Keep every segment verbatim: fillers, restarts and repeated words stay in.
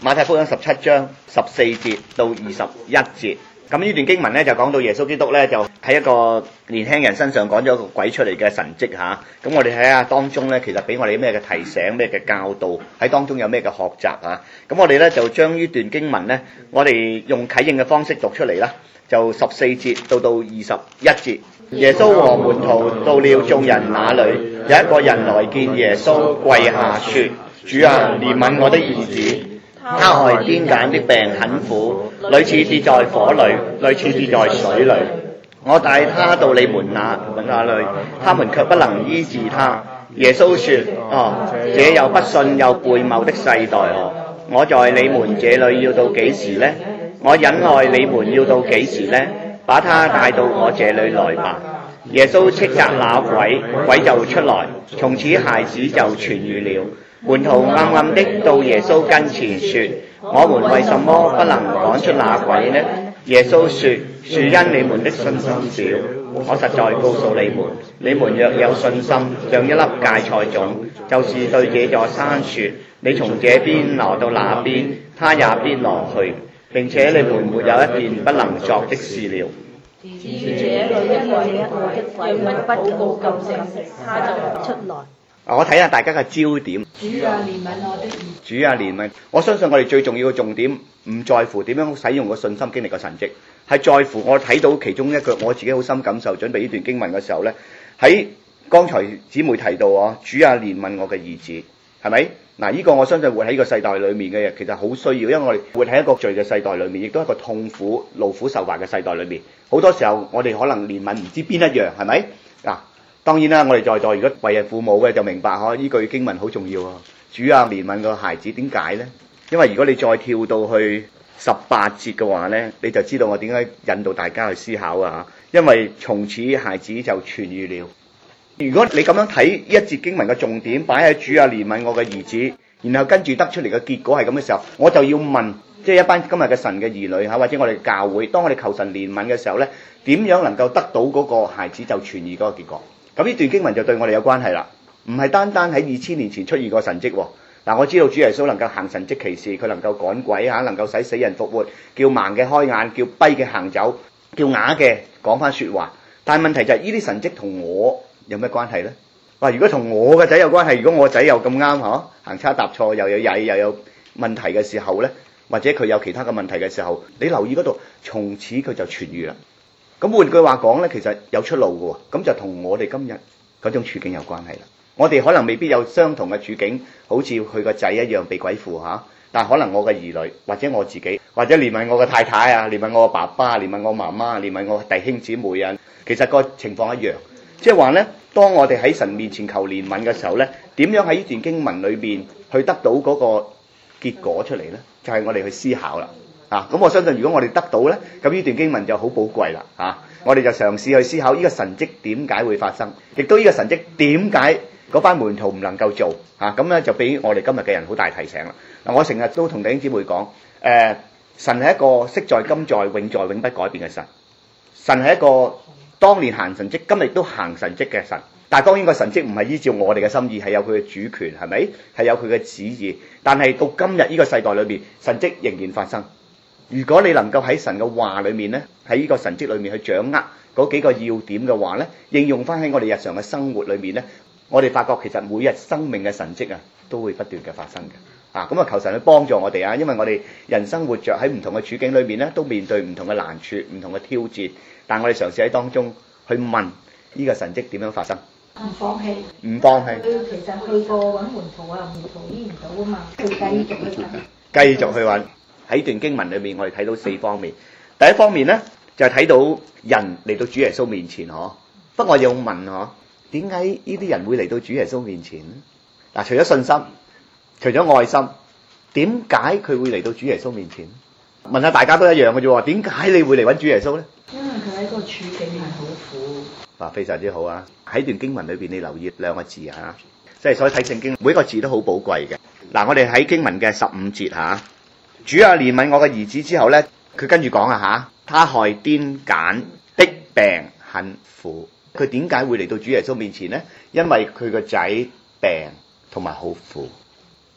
馬太福音十七章十四節到二十一節。咁呢段經文咧就講到耶穌基督咧就喺一個年輕人身上講咗個鬼出嚟嘅神蹟嚇。咁我哋睇下當中咧，其實俾我哋咩嘅提醒、咩嘅教導，喺當中有咩嘅學習啊。咁我哋咧就將呢段經文咧，我哋用啟應嘅方式讀出嚟啦。就十四節到到二十一節。耶穌和門徒到了眾人那裏，有一個人來見耶穌，跪下說：主啊，憐憫我的兒子，他害癲癇的病很苦，屢次跌在火裏，屢次跌在水裏。我帶他到你們那那裏，他們卻不能醫治他。耶穌說：哦，這有不信又悖謬的世代哦！我在你們這裏要到幾時呢？我忍耐你們要到幾時呢？把他帶到我這裏來吧。耶穌斥責那鬼，鬼就出來，從此孩子就痊癒了。門徒暗暗的到耶穌跟前說：我們為什麼不能趕出那鬼呢？耶穌說：是因你們的信心少。我實在告訴你們，你們若有信心，像一粒芥菜種，就是對這座山說：你從這邊挪到那邊，他也必挪去。並且你們沒有一件不能作的事了。 至於這裏因為一個的鬼不禱告救性，他就出來。 我睇下大家嘅焦點。 主啊，憐憫我的兒子。 主啊，憐憫。我相信我哋最重要嘅重點，唔在乎點樣使用個信心經歷個神蹟，係在乎我睇到其中一句我自己好深感受。準備呢段經文嘅時候呢，喺剛才姊妹提到啊，主啊，憐憫我嘅兒子，係咪？嗱，呢個我相信活喺呢個世代裏面嘅嘢，其實好需要，因為我哋活喺一個罪嘅世代裏面，亦都係一個痛苦、勞苦受患嘅世代裏面。好多時候我哋可能憐憫唔知邊一樣，係咪？嗱，當然啦，我哋在座如果為人父母嘅就明白呵，呢句經文好重要啊！主啊，憐憫個孩子，點解呢？因為如果你再跳到去十八節嘅話呢，你就知道我點解引導大家去思考啊！因為從此孩子就痊癒了。如果你咁樣睇一節經文嘅重點擺喺主啊，憐憫我嘅兒子，然後跟住得出嚟嘅結果係咁嘅時候，我就要問，即係一班今日嘅神嘅兒女嚇，或者我哋教會，當我哋求神憐憫嘅時候呢，點樣能夠得到嗰個孩子就痊癒嗰個結果？咁呢段經文就對我哋有關係啦，唔係單單喺二千年前出現過神蹟喎。嗱，我知道主耶穌能夠行神蹟奇事，佢能夠趕鬼嚇，能夠使死人復活，叫盲嘅開眼，叫跛嘅行走，叫啞嘅講翻説話。但係問題就係呢啲神蹟同我有咩關係呢？哇！如果同我嘅仔有關係，如果我仔又咁啱嚇行差踏錯，又有曳又有問題嘅時候呢，或者佢有其他嘅問題嘅時候，你留意嗰度，從此佢就痊癒啦。咁換句話講呢，其實有出路嘅喎，咁就同我哋今日嗰種處境有關係啦。我哋可能未必有相同嘅處境，好似佢個仔一樣被鬼附嚇，但係可能我嘅兒女或者我自己，或者憐憫我嘅太太啊，憐憫我嘅爸爸，憐憫我媽媽，憐憫我弟兄姊妹啊，其實個情況一樣。即係話呢，當我哋喺神面前求憐憫嘅時候呢，點樣喺呢段經文裏面去得到嗰個結果出嚟呢？就係、是、我哋去思考啦。啊，咁我相信如果我哋得到呢，咁呢段經文就好寶貴啦。啊，我哋就嘗試去思考呢個神蹟點解會發生，亦都呢個神蹟點解嗰班門徒唔能夠做。啊，咁呢就俾我哋今日嘅人好大提醒啦。嗱、啊，我成日都同弟兄姊妹講，誒、呃，神係一個昔在、今在、永在、永不改變嘅神。神係一個當年行神蹟，今日都行神蹟嘅神。但係當然個神蹟唔係依照我哋嘅心意，係有佢嘅主權，係咪？係有佢嘅旨意。但係到今日呢個世代裏面，神蹟仍然發生。如果你能夠喺神嘅話裏面咧，喺呢個神蹟裏面去掌握嗰幾個要點嘅話咧，應用翻喺我哋日常嘅生活裏面咧，我哋發覺其實每日生命嘅神蹟啊，都會不斷嘅發生嘅。啊，咁啊求神去幫助我哋啊，因為我哋人生活着喺唔同嘅處境裏面咧，都面對唔同嘅難處、唔同嘅挑戰，但我哋嘗試喺當中去問呢個神蹟點樣發生。 唔放棄， 唔放棄。 佢其實去過揾門徒啊，門徒醫唔到啊嘛，佢繼續去揾。 繼續去揾。喺段經文裏面，我哋睇到四方面。第一方面呢，就係睇到人嚟到主耶穌面前，嗬。不過我要問嗬，點解呢啲人會嚟到主耶穌面前？嗱，除咗信心，除咗愛心，點解佢會嚟到主耶穌面前？問下大家都一樣嘅啫喎，點解你會嚟揾主耶穌呢？ 因為佢喺個處境係好苦。 啊，非常之好啊！喺段經文裏邊，你留意兩個字啊，即係所以睇聖經每一個字都好寶貴嘅。嗱，我哋喺經文嘅十五節嚇，主啊，憐憫我嘅兒子之後咧，佢跟住講啊嚇，他害癲癇的病很苦。佢點解會嚟到主耶穌面前咧？因為佢個仔病同埋好苦。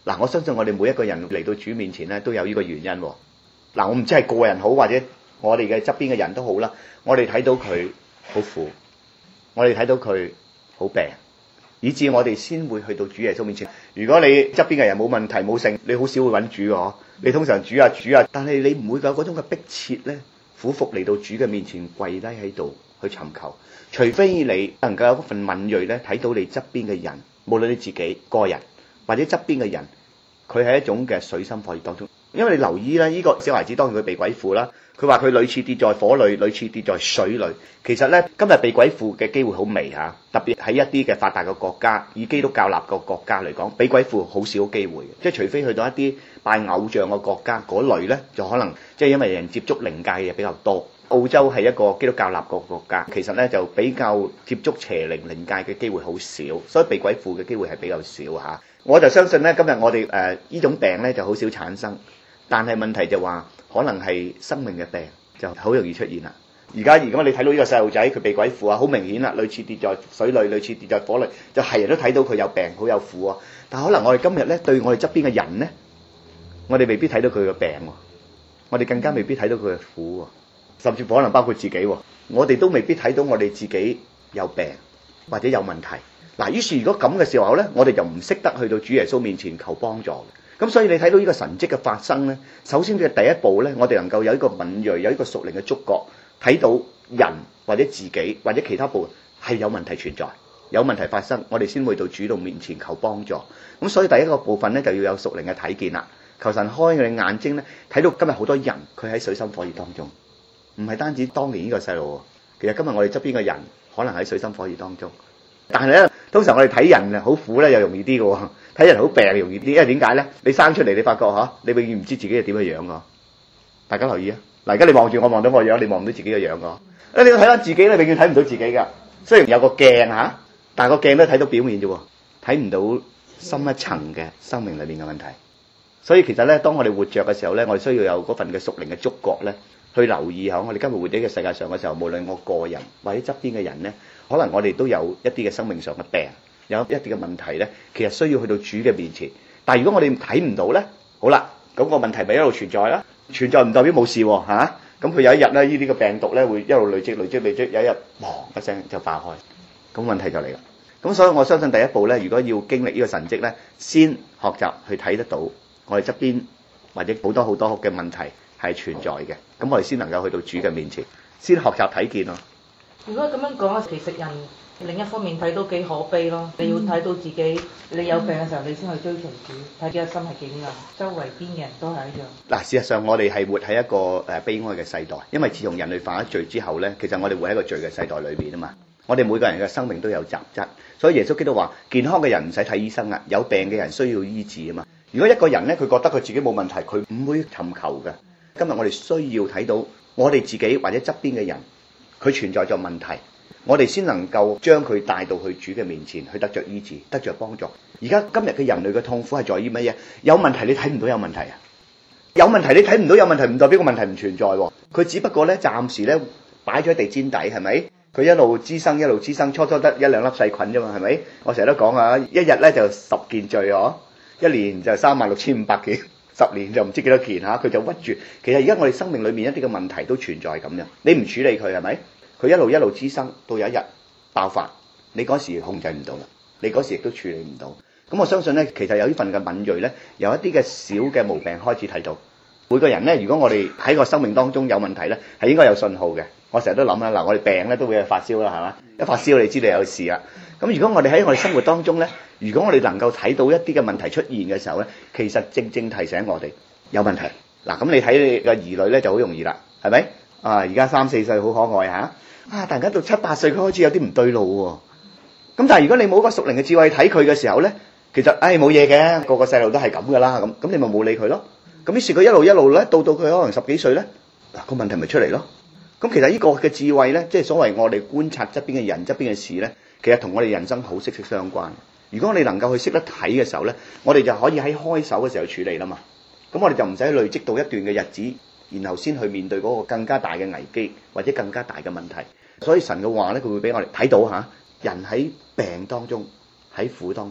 嗱，我相信我哋每一個人嚟到主面前咧，都有呢個原因喎。嗱，我唔知係個人好，或者我哋嘅側邊嘅人都好啦。我哋睇到佢好苦，我哋睇到佢好病，以致我哋先會去到主耶穌面前。如果你側邊嘅人冇問題冇性，你好少會揾主嘅，你通常主啊主啊，但係你唔會有嗰種嘅迫切咧，俯伏嚟到主嘅面前跪低喺度去尋求，除非你能夠有一份敏鋭咧，睇到你側邊嘅人，無論你自己個人或者側邊嘅人，佢係一種嘅水深火熱當中。因為你留意咧，呢、這個小孩子當然佢被鬼附啦，佢話佢屢次跌在火裏，屢次跌在水裏。其實咧，今日被鬼附嘅機會好微嚇，特別喺一啲嘅發達嘅國家，以基督教立個國家嚟講，被鬼附好少機會，即係除非去到一啲拜偶像嘅國家嗰類咧，就可能即係因為人接觸靈界嘅嘢比較多。澳洲係一個基督教立國國家，其實咧就比較接觸邪靈靈界嘅機會好少，所以被鬼附嘅機會係比較少嚇。我就相信咧，今日我哋誒呢種病咧就好少產生。但係問題就話，可能係生命嘅病就好容易出現啦。而家如果你睇到呢個細路仔佢被鬼附啊，好明顯啦，類似跌在水裏，類似跌在火裏，就係人都睇到佢有病，好有苦啊。但係可能我哋今日咧對我哋側邊嘅人咧，我哋未必睇到佢嘅病，我哋更加未必睇到佢嘅苦，甚至乎可能包括自己，我哋都未必睇到我哋自己有病或者有問題。嗱，於是如果咁嘅時候咧，我哋就唔識得去到主耶穌面前求幫助。咁所以你睇到呢個神蹟嘅發生咧，首先嘅第一步咧，我哋能夠有一個敏鋭，有一個屬靈嘅觸覺，睇到人或者自己或者其他部分係有問題存在，有問題發生，我哋先會到主動面前求幫助。咁所以第一個部分咧就要有屬靈嘅睇見啦，求神開佢哋眼睛咧，睇到今日好多人佢喺水深火熱當中，唔係單止當年呢個細路，其實今日我哋側邊嘅人可能喺水深火熱當中。但係咧，通常我哋睇人好苦咧，又容易啲嘅喎；睇人好病容易啲，因為點解咧？你生出嚟，你發覺嚇，你永遠唔知自己係點嘅樣㗎。大家留意啊！嗱，而家你望住我，望到我樣，你望唔到自己嘅樣㗎。啊，你要睇翻自己咧，永遠睇唔到自己㗎。雖然有個鏡嚇，但係個鏡都睇到表面啫喎，睇唔到深一層嘅生命裏面嘅問題。所以其實咧，當我哋活着嘅時候咧，我哋需要有嗰份嘅屬靈嘅觸覺咧，去留意下我哋今日活喺嘅世界上嘅時候，無論我個人或者側邊嘅人咧，可能我哋都有一啲嘅生命上嘅病，有一啲嘅問題咧，其實需要去到主嘅面前。但係如果我哋睇唔到咧，好啦，咁個問題咪一路存在啦。存在唔代表冇事喎嚇。咁佢有一日咧，呢啲嘅病毒咧會一路累積累積累積，有一日砰一聲就爆開，咁問題就嚟啦。咁所以我相信第一步咧，如果要經歷呢個神蹟咧，先學習去睇得到我哋側邊或者好多好多嘅問題係存在嘅，咁我哋先能夠去到主嘅面前，先學習睇見咯。 如果咁樣講，其實人另一方面睇到幾可悲咯。你要睇到自己，你有病嘅時候，你先去追隨主，睇自己心係幾硬，周圍邊嘅人都係一樣。嗱， 事實上我哋係活喺一個誒悲哀嘅世代，因為自從人類犯咗罪之後咧，其實我哋活喺一個罪嘅世代裏邊啊嘛。我哋每個人嘅生命都有雜質，所以耶穌基督話：健康嘅人唔使睇醫生啊，有病嘅人需要醫治啊嘛。如果一個人咧，佢覺得佢自己冇問題，佢唔會尋求嘅。今日我哋需要睇到我哋自己或者側邊嘅人，佢存在咗問題，我哋先能夠將佢帶到去主嘅面前，去得着醫治，得着幫助。而家今日嘅人類嘅痛苦係在於乜嘢？有問題你睇唔到有問題啊！有問題你睇唔到有問題，唔代表個問題唔存在喎。佢只不過咧暫時咧擺咗喺地氈底，係咪？佢一路滋生一路滋生，初初得一兩粒細菌啫嘛，係咪？我成日都講啊，一日咧就十件罪哦，一年就三萬六千五百件。十年就唔知幾多件嚇，佢就屈住。其實而家我哋生命裏面一啲嘅問題都存在咁樣，你唔處理佢係咪？佢一路一路滋生，到有一日爆發，你嗰時控制唔到啦，你嗰時亦都處理唔到。咁我相信咧，其實有呢份嘅敏鋭咧，有一啲嘅小嘅毛病開始睇到。每個人咧，如果我哋喺個生命當中有問題咧，係應該有信號嘅。我成日都諗啦，嗱，我哋病咧都會有發燒啦，係嘛？一發燒你知道有事啦。咁如果我哋喺我哋生活當中咧，如果我哋能夠睇到一啲嘅問題出現嘅時候咧，其實正正提醒我哋有問題。嗱，咁你睇你個兒女咧就好容易啦，係咪？啊，而家三四歲好可愛嚇，啊，突然間到七八歲佢開始有啲唔對路喎。咁但係如果你冇個屬靈嘅智慧睇佢嘅時候咧，其實唉冇嘢嘅，個個細路都係咁噶啦，咁咁你咪冇理佢咯。咁於是佢一路一路咧，到到佢可能十幾歲咧，嗱個問題咪出嚟咯。咁其實呢個嘅智慧咧，即係所謂我哋觀察側邊嘅人、側邊嘅事咧，其實同我哋人生好息息相關。如果你能夠去識得睇嘅時候咧，我哋就可以喺開手嘅時候處理啦嘛。咁我哋就唔使累積到一段嘅日子，然後先去面對嗰個更加大嘅危機或者更加大嘅問題。所以神嘅話咧，佢會俾我哋睇到嚇，人喺病當中、喺苦當中，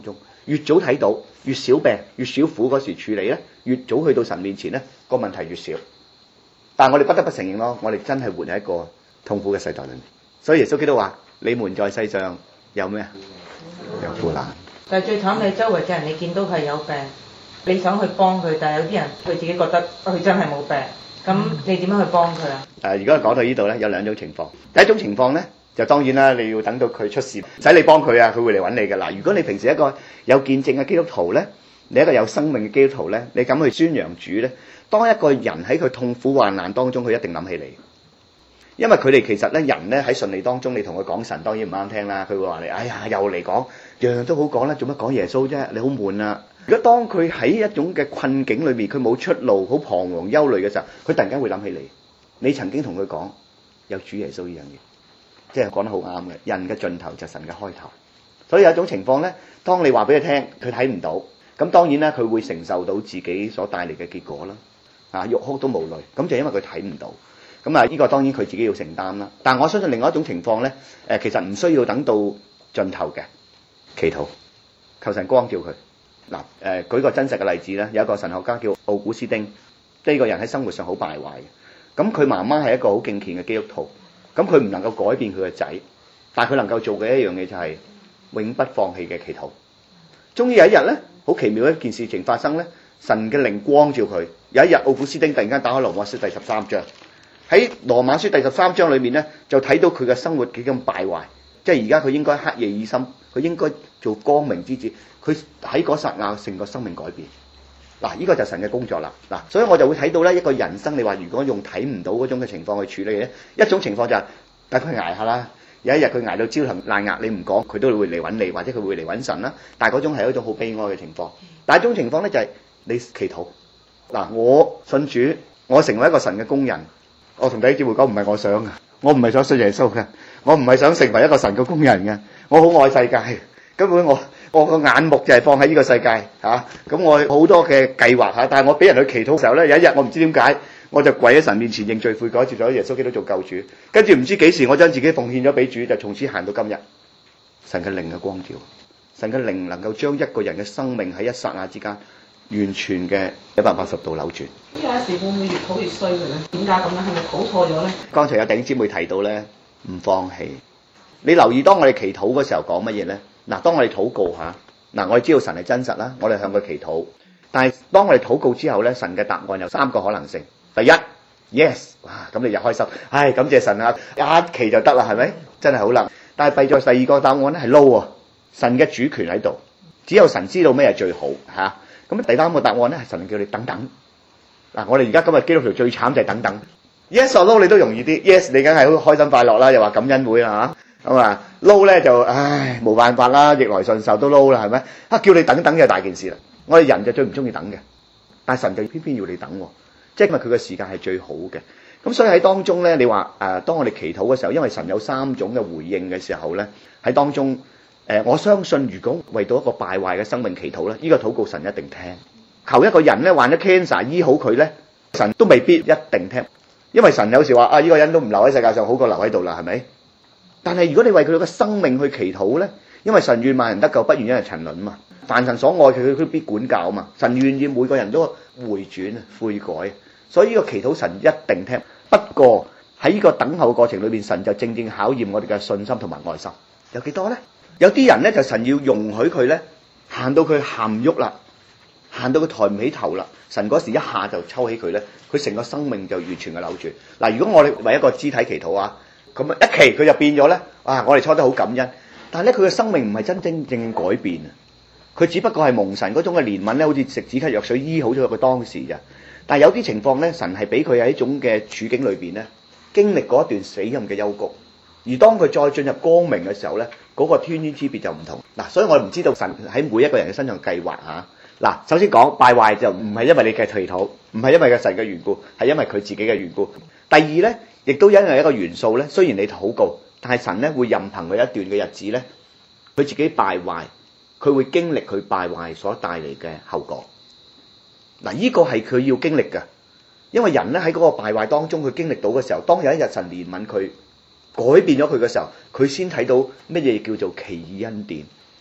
越早睇到，越少病，越少苦嗰時處理咧，越早去到神面前咧，個問題越少。但係我哋不得不承認咯，我哋真係活喺一個痛苦嘅世代裏面。所以耶穌基督話：你們在世上有咩啊？有苦難。 但係最慘，你周圍嘅人你見到係有病，你想去幫佢，但係有啲人佢自己覺得佢真係冇病，咁你點樣去幫佢啊？誒、 呃，如果講到呢度咧，有兩種情況。第一種情況咧，就當然啦，你要等到佢出事，使你幫佢啊，佢會嚟揾你㗎喇。如果你平時一個有見證嘅基督徒咧，你一個有生命嘅基督徒咧，你敢去宣揚主咧，當一個人喺佢痛苦患難當中，佢一定諗起你。因為佢哋其實咧，人咧喺順利當中，你同佢講神當然唔啱聽啦，佢會話你：哎呀，又嚟講，樣樣都好講啦，做乜講耶穌啫？你好悶啊！如果當佢喺一種嘅困境裏面，佢冇出路，好彷徨憂慮嘅時候，佢突然間會諗起你。你曾經同佢講有主耶穌呢樣嘢，即係講得好啱嘅。人嘅盡頭就係神嘅開頭。所以有一種情況咧，當你話俾佢聽，佢睇唔到，咁當然咧佢會承受到自己所帶嚟嘅結果啦。啊，欲哭都無淚，咁就因為佢睇唔到。咁啊，呢個當然佢自己要承擔啦。但我相信另外一種情況咧，誒其實唔需要等到盡頭嘅，祈禱，求神光照佢。嗱，誒舉個真實嘅例子咧，有一個神學家叫奧古斯丁，呢個人喺生活上好敗壞嘅。咁佢媽媽係一個好敬虔嘅基督徒，咁佢唔能夠改變佢嘅仔，但係佢能夠做嘅一樣嘢就係永不放棄嘅祈禱。終於有一日咧，好奇妙一件事情發生咧，神嘅靈光照佢。有一日奧古斯丁突然間打開羅馬書第十三章。喺羅馬書第十三章裏面咧，就睇到佢嘅生活幾咁敗壞，即係而家佢應該黑夜已深，佢應該做光明之子，佢喺嗰剎那成個生命改變。嗱，呢個就係神嘅工作啦。嗱，所以我就會睇到咧，一個人生你話如果用睇唔到嗰種嘅情況去處理咧，一種情況就係等佢捱下啦。有一日佢捱到焦頭爛額，你唔講佢都會嚟揾你，或者佢會嚟揾神啦。但係嗰種係一種好悲哀嘅情況。第一種情況咧就係你祈禱。嗱，我信主，我成為一個神嘅工人。我同弟兄姊妹講，唔係我想嘅，我唔係想信耶穌嘅，我唔係想成為一個神嘅工人嘅，我好愛世界，根本我我個眼目就係放喺呢個世界嚇，咁、啊、我好多嘅計劃嚇，但係我俾人去祈禱嘅時候咧，有一日我唔知點解，我就跪喺神面前認罪悔改，接咗耶穌基督做救主，跟住唔知幾時我將自己奉獻咗俾主，就從此行到今日。神嘅靈嘅光照，神嘅靈能夠將一個人嘅生命喺一剎那之間完全嘅一百八十度扭轉。 呢個時會唔會越禱越衰嘅咧？點解咁樣？係咪禱錯咗咧？ 剛才有弟兄姊妹提到咧，唔放棄。你留意當我哋祈禱嘅時候講乜嘢咧？嗱，當我哋禱告嚇，嗱，我哋知道神係真實啦，我哋向佢祈禱。但係當我哋禱告之後咧，神嘅答案有三個可能性。第一 ，yes， 哇，咁你就開心，唉，感謝神啊，一祈就得啦，係咪？真係好難。但係弊在第二個答案咧係 no 喎，神嘅主權喺度，只有神知道咩係最好嚇。咁第三個答案咧係神叫你等等。嗱，我哋而家今日基督徒最慘就係等等。Yes or no 你都容易啲 ，yes 你梗係好開心快樂啦，又話感恩會啊嚇，咁啊 no 咧就唉冇辦法啦，逆來順受都 no 啦，係咪？啊叫你等等就大件事啦。我哋人就最唔中意等嘅，但係神就偏偏要你等喎，即係因為佢嘅時間係最好嘅。咁所以喺當中咧，你話誒、呃，當我哋祈禱嘅時候，因為神有三種嘅回應嘅時候咧，喺當中誒、呃，我相信如果為到一個敗壞嘅生命祈禱咧，呢、這個禱告神一定聽。求一個人咧患咗 cancer 醫好佢咧，神都未必一定聽，因為神有時話啊，呢、這個人都唔留喺世界上，好過留喺度啦，係咪？但係如果你為佢嘅生命去祈禱咧，因為神願萬人得救，不願一人沉淪嘛。凡神所愛佢，佢必管教嘛。神願意每個人都回轉悔改，所以呢個祈禱神一定聽。不過喺呢個等候過程裏邊，神就正正考驗我哋嘅信心同埋愛心。有幾多咧？有啲人咧就神要容許佢咧行到佢行唔喐啦，行到佢抬唔起頭啦，神嗰時一下就抽起佢咧，佢成個生命就完全嘅扭轉。嗱，如果我哋為一個肢體祈禱啊，咁啊一祈佢就變咗咧，啊我哋初得好感恩，但係咧佢嘅生命唔係真真正正改變啊，佢只不過係蒙神嗰種嘅憐憫咧，好似食止咳藥水醫好咗佢當時咋。但係有啲情況咧，神係俾佢喺一種嘅處境裏邊咧，經歷過一段死蔭嘅幽谷，而當佢再進入光明嘅時候咧，嗰、那個天淵之別就唔同。嗱，所以我哋唔知道神喺每一個人嘅身上計劃嚇。嗱，首先講敗壞就唔係因為你嘅祈禱，唔係因為個神嘅緣故，係因為佢自己嘅緣故。第二咧，亦都因為一個元素咧，雖然你禱告，但係神咧會任憑佢一段嘅日子咧，佢自己敗壞，佢會經歷佢敗壞所帶嚟嘅後果。嗱，呢個係佢要經歷嘅，因為人咧喺嗰個敗壞當中，佢經歷到嘅時候，當有一日神憐憫佢，改變咗佢嘅時候，佢先睇到乜嘢叫做奇異恩典。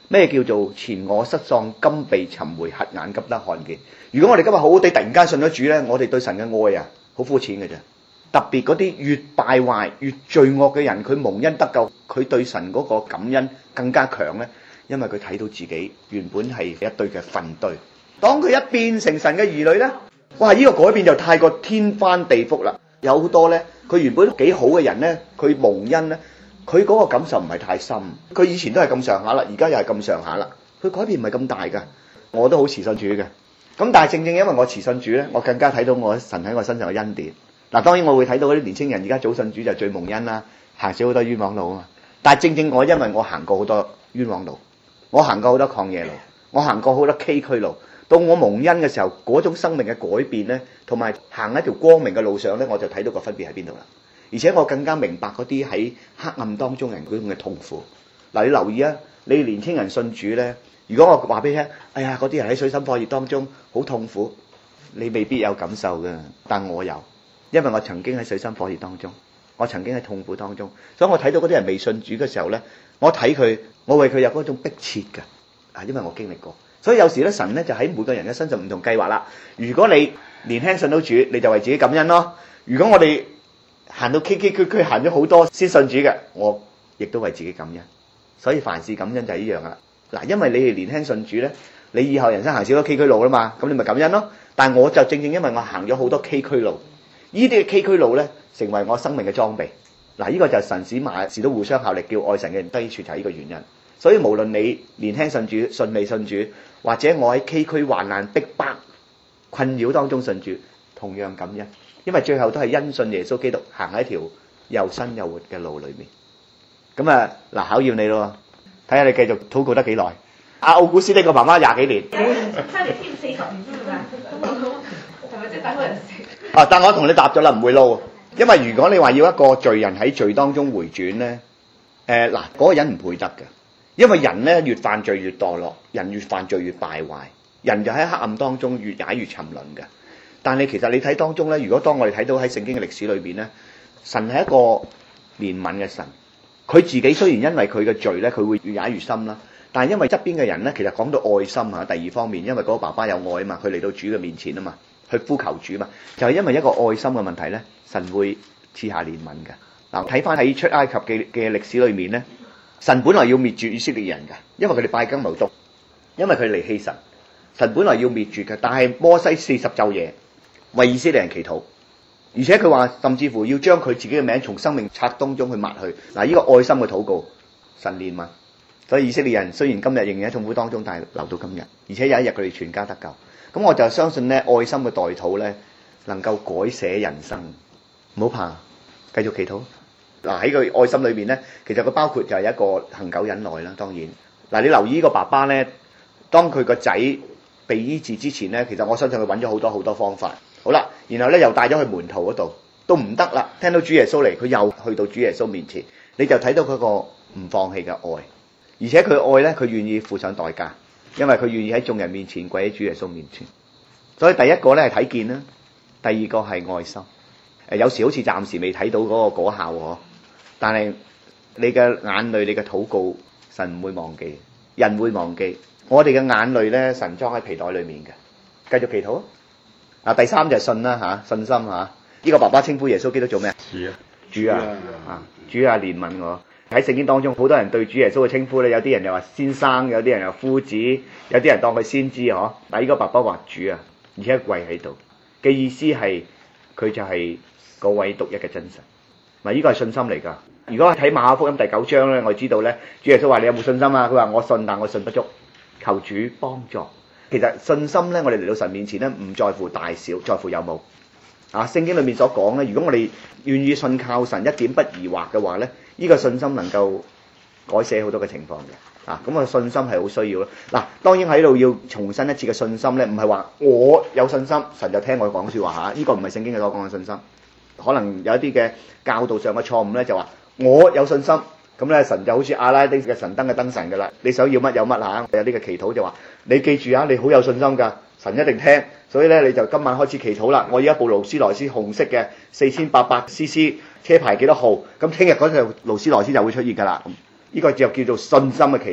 咩叫做前我失喪，今被尋回，瞎眼急得看見？如果我哋今日好好地突然間信咗主咧，我哋對神嘅愛啊，好膚淺嘅啫。特別嗰啲越敗壞越罪惡嘅人，佢蒙恩得救，佢對神嗰個感恩更加強咧，因為佢睇到自己原本係一堆嘅糞堆。當佢一變成神嘅兒女咧，哇！呢、這個改變就太過天翻地覆啦。有好多咧，佢原本幾好嘅人咧，佢蒙恩咧，佢嗰個感受唔係太深。佢以前都係咁上下啦，而家又係咁上下啦。佢改變唔係咁大噶。我都好遲信主嘅，咁但係正正因為我遲信主咧，我更加睇到我神喺我身上嘅恩典。嗱，當然我會睇到嗰啲年青人而家早信主就最蒙恩啦，行少好多冤枉路啊嘛。但係正正我因為我行過好多冤枉路，我行過好多曠野路，我行過好多崎嶇路。到我蒙恩嘅時候，嗰種生命嘅改變咧，同埋行一條光明嘅路上咧，我就睇到個分別喺邊度啦。而且我更加明白嗰啲喺黑暗當中人嗰種嘅痛苦。嗱，你留意啊，你年青人信主咧，如果我話俾你聽，哎呀，嗰啲人喺水深火熱當中好痛苦，你未必有感受嘅，但我有，因為我曾經喺水深火熱當中，我曾經喺痛苦當中，所以我睇到嗰啲人未信主嘅時候咧，我睇佢，我為佢有嗰種迫切嘅，啊，因為我經歷過。所以有時咧，神咧就喺每個人嘅身上唔同計劃啦。如果你年輕信到主，你就為自己感恩咯。如果我哋行到崎崎嶇嶇行咗好多先信主嘅，我亦都為自己感恩。所以凡事感恩就係一樣啦。嗱，因為你哋年輕信主咧，你以後人生行少咗崎嶇路啦嘛，咁你咪感恩咯。但係我就正正因為我行咗好多崎嶇路，呢啲嘅崎嶇路咧，成為我生命嘅裝備。嗱，呢個就係神使萬事都互相效力，叫愛神嘅人得益處，就係呢個原因。所以無論你年輕信主、信未信主，或者我喺崎嶇患難逼迫困擾當中信主，同樣感恩，因為最後都係因信耶穌基督行喺一條又新又活嘅路裏面。咁啊，嗱，考驗你咯，睇下你繼續禱告得幾耐。阿奧古斯丁個媽媽廿幾年， 差年添四十年啫嘛，係咪即係等個人食？ 啊！但我同你答咗啦，唔會撈，因為如果你話要一個罪人喺罪當中回轉咧，誒嗱嗰個人唔配得嘅。因為人咧越犯罪越墮落，人越犯罪越敗壞，人就喺黑暗當中越踩越沉淪嘅。但係其實你睇當中咧，如果當我哋睇到喺聖經嘅歷史裏邊咧，神係一個憐憫嘅神。佢自己雖然因為佢嘅罪咧，佢會越踩越深啦。但係因為側邊嘅人咧，其實講到愛心嚇，第二方面，因為嗰個爸爸有愛啊嘛，佢嚟到主嘅面前啊嘛，去呼求主嘛，就係因為一個愛心嘅問題咧，神會賜下憐憫嘅。嗱，睇翻喺出埃及嘅嘅歷史裏面咧。神本來要滅絕以色列人嘅，因為佢哋拜金牛犢，因為佢離棄神。神本來要滅絕嘅，但係摩西四十晝夜為以色列人祈禱，而且佢話甚至乎要將佢自己嘅名從生命冊當中去抹去。嗱，呢個愛心嘅禱告，神憐憫。所以以色列人雖然今日仍然喺痛苦當中，但係留到今日，而且有一日佢哋全家得救。咁我就相信咧，愛心嘅代禱咧，能夠改寫人生。唔好怕，繼續祈禱。嗱，喺個愛心裏面咧，其實佢包括就係一個恆久忍耐啦。當然，嗱，你留意呢個爸爸咧，當佢個仔被醫治之前咧，其實我相信佢揾咗好多好多方法。好啦，然後咧又帶咗去門徒嗰度，都唔得啦。聽到主耶穌嚟，佢又去到主耶穌面前，你就睇到佢個唔放棄嘅愛，而且佢愛咧，佢願意付上代價，因為佢願意喺眾人面前跪喺主耶穌面前。所以第一個咧係睇見啦，第二個係愛心。誒，有時好似暫時未睇到嗰個果效喎。但係你嘅眼淚，你嘅禱告，神唔會忘記，人會忘記。我哋嘅眼淚咧，神裝喺皮袋裏面嘅。繼續祈禱啊！第三就係信啦嚇，信心嚇。呢、這個爸爸稱呼耶穌基督做咩？主啊，主啊，啊，主啊，憐憫我。喺聖經當中，好多人對主耶穌嘅稱呼咧，有啲人又話先生，有啲人又夫子，有啲人當佢先知嗬。但係呢個爸爸話主啊，而且跪喺度嘅意思係佢就係嗰位獨一嘅真神。嗱，呢個係信心嚟㗎。如果睇馬可福音第九章咧，我知道咧，主耶穌話你有冇信心啊？佢話我信，但我信不足，求主幫助。其實信心咧，我哋嚟到神面前咧，唔在乎大小，在乎有冇。啊，聖經裏面所講咧，如果我哋願意信靠神，一點不疑惑嘅話咧，呢個信心能夠改寫好多嘅情況嘅。啊，咁啊，信心係好需要咯。嗱，當然喺度要重申一次嘅信心咧，唔係話我有信心，神就聽我講説話嚇。呢個唔係聖經嘅所講嘅信心。可能有一啲嘅教導上嘅錯誤咧，就話我有信心，咁咧神就好似阿拉丁嘅神燈嘅燈神噶啦，你想要乜有乜嚇。有啲嘅祈禱就話你記住啊，你好有信心㗎，神一定聽，所以咧你就今晚開始祈禱啦。我要一部勞斯萊斯紅色嘅四千八百 C C 車牌幾多號，咁聽日嗰陣勞斯萊斯就會出現㗎啦。呢個就叫做信心嘅祈禱。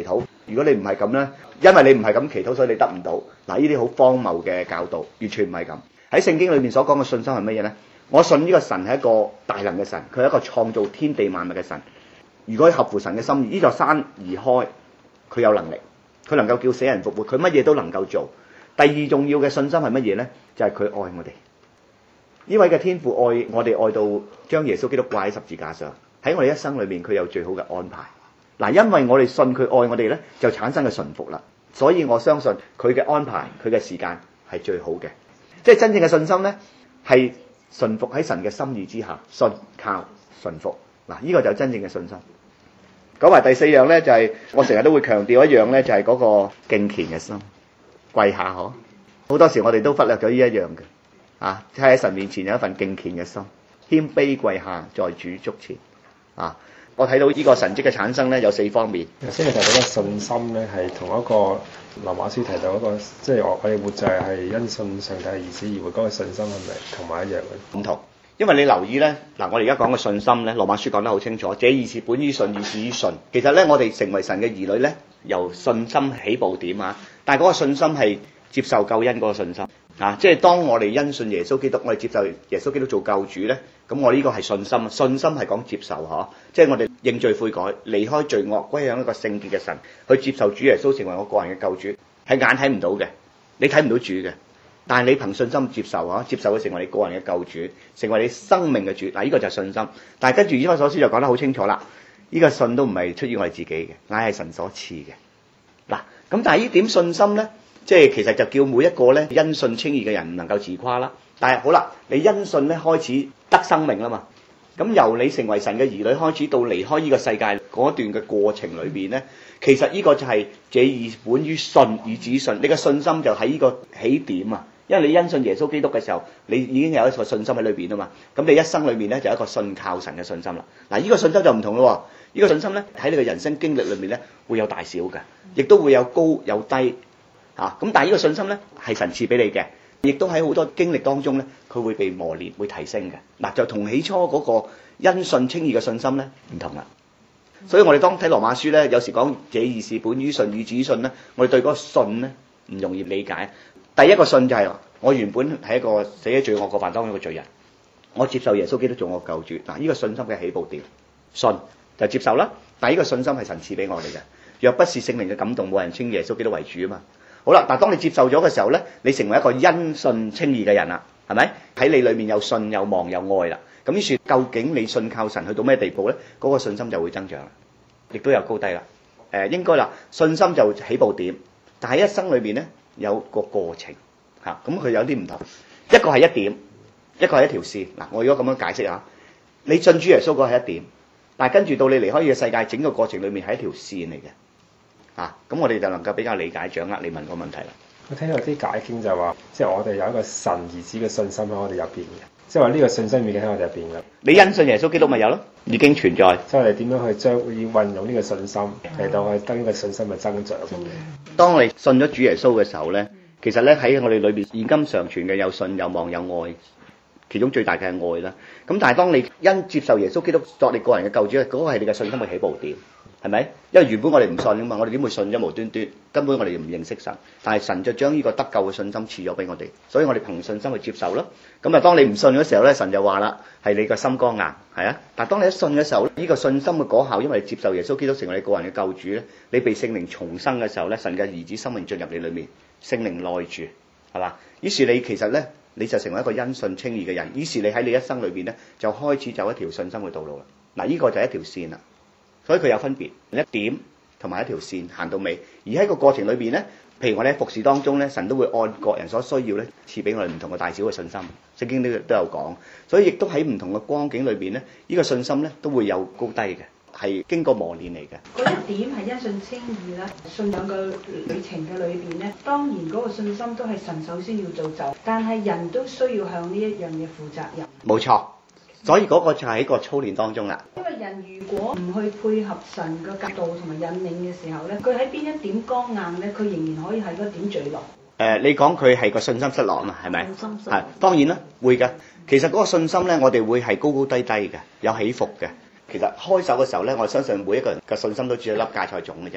如果你唔係咁咧，因為你唔係咁祈禱，所以你得唔到。嗱，呢啲好荒謬嘅教導，完全唔係咁。喺聖經裏面所講嘅信心係乜嘢咧？我信呢個神係一個大能嘅神，佢係一個創造天地萬物嘅神。如果合乎神嘅心意，呢座山移開，佢有能力，佢能夠叫死人復活，佢乜嘢都能夠做。第二重要嘅信心係乜嘢咧？就係佢愛我哋。呢位嘅天父愛我哋愛到將耶穌基督掛喺十字架上，喺我哋一生裏面佢有最好嘅安排。嗱，因為我哋信佢愛我哋咧，就產生嘅順服啦。所以我相信佢嘅安排，佢嘅時間係最好嘅。即係真正嘅信心咧，係順服喺神嘅心意之下，信靠順服。嗱，呢個就係真正嘅信心。講埋第四樣咧，就係、是、我成日都會強調一樣咧，就係、是、嗰個敬虔嘅心，跪下可。好多時我哋都忽略咗呢一樣嘅。啊！喺神面前有一份敬虔嘅心，謙卑跪下在主足前。啊！我睇到呢個神蹟嘅產生咧，有四方面。 頭先你提到嘅信心咧，係同一個羅馬書提到一個，即係我我哋活着係因信上帝嘅兒子而活，嗰個信心係咪同埋一樣嘅？ 唔同，因為你留意咧，嗱，我哋而家講嘅信心咧，羅馬書講得好清楚，這義是本於信，以至於信。其實咧，我哋成為神嘅兒女咧，由信心起步點啊，但係嗰個信心係接受救恩嗰個信心。啊！即係當我哋因信耶穌基督，我哋接受耶穌基督做救主咧，咁我呢個係信心。信心係講接受嗬，即係我哋認罪悔改，離開罪惡，歸向一個聖潔嘅神，去接受主耶穌成為我個人嘅救主，係眼睇唔到嘅，你睇唔到主嘅，但係你憑信心接受嗬，接受佢成為你個人嘅救主，成為你生命嘅主。嗱，呢個就係信心。但係跟住以弗所書就講得好清楚啦，呢個信都唔係出於我哋自己嘅，乃係神所賜嘅。嗱，咁但係呢點信心咧？即係其實就叫每一個咧因信稱義嘅人唔能夠自誇啦。但係好啦，你因信咧開始得生命啦嘛。咁由你成為神嘅兒女開始到離開呢個世界嗰段嘅過程裏邊咧，其實呢個就係這義本於信，以至於信。你嘅信心就喺呢個起點啊。因為你因信耶穌基督嘅時候，你已經有一個信心喺裏邊啊嘛。咁你一生裏面咧就有一個信靠神嘅信心啦。嗱，呢個信心就唔同咯。呢個信心咧喺你嘅人生經歷裏面咧會有大小嘅，亦都會有高有低。啊！咁但係呢個信心咧係神賜俾你嘅，亦都喺好多經歷當中咧，佢會被磨練，會提升嘅。嗱，就同起初嗰個因信稱義嘅信心咧唔同啦。所以我哋當睇羅馬書咧，有時講這義是本於信，以至於信咧，我哋對嗰個信咧唔容易理解。第一個信就係、是、我原本係一個死喺罪惡過犯當中嘅罪人，我接受耶穌基督做我救主。嗱，呢個信心嘅起步點，信就接受啦。但係呢個信心係神賜俾我哋嘅。若不是聖靈嘅感動，冇人稱耶穌基督為主啊嘛。好啦，但係當你接受咗嘅時候咧，你成為一個因信稱義嘅人啦，係咪？喺你裏面有信有望有愛啦。咁於是究竟你信靠神去到咩地步咧？嗰、那個信心就會增長啦，亦都有高低啦。誒、呃，應該啦，信心就起步點，但係一生裏面咧有個過程嚇，咁、啊、佢有啲唔同。一個係一點，一個係一條線。嗱，我如果咁樣解釋下，你信主耶穌嗰個係一點，但係跟住到你離開呢個世界，整個過程裏面係一條線嚟嘅。啊，咁我哋就能夠比較理解掌握你問個問題啦。 我聽到啲解經就話，即係我哋有一個神兒子嘅信心喺我哋入邊嘅，即係話呢個信心已經喺我哋入邊嘅。 你因信耶穌基督咪有咯，已經存在。 即係我哋點樣去將要運用呢個信心嚟到去等呢個信心嘅增長。 當你信咗主耶穌嘅時候咧，其實咧喺我哋裏邊現今常存嘅有信有望有愛，其中最大嘅係愛啦。咁但係當你因接受耶穌基督作你個人嘅救主，嗰、那個係你嘅信心嘅起步點。係咪？因為原本我哋唔信噶嘛，我哋點會信啫？無端端根本我哋唔認識神，但係神就將呢個得救嘅信心賜咗俾我哋，所以我哋憑信心去接受咯。咁啊，當你唔信嘅時候咧，神就話啦，係你個心剛硬，係啊。但係當你一信嘅時候咧，呢個信心嘅果效，因為你接受耶穌基督成為你個人嘅救主咧，你被聖靈重生嘅時候咧，神嘅兒子生命進入你裏面，聖靈內住，係嘛？於是你其實咧，你就成為一個因信稱義嘅人。於是你喺你一生裏邊咧，就開始走一條信心嘅道路啦。嗱，呢個就係一條線啦。所以佢有分別，一點同埋一條線行到尾。而喺個過程裏邊咧，譬如我哋喺服侍當中咧，神都會按各人所需要咧，賜俾我哋唔同嘅大小嘅信心。聖經都都有講，所以亦都喺唔同嘅光景裏邊咧，呢個信心咧都會有高低嘅，係經過磨練嚟嘅。 嗰一點係因信稱義啦，信仰嘅旅程嘅裏邊咧，當然嗰個信心都係神首先要造就，但係人都需要向呢一樣嘢負責任。 冇錯。所以嗰個就係喺個操練當中啦。 因為人如果唔去配合神嘅教導同埋引領嘅時候咧，佢喺邊一點剛硬咧，佢仍然可以喺嗰點墜落。誒、 呃，你講佢係個信心失落啊嘛，係咪？ 信心失落。 係當然啦，會㗎。其實嗰個信心咧，我哋會係高高低低嘅，有起伏嘅。其實開手嘅時候咧，我相信每一個人嘅信心都只係一粒芥菜種嘅啫。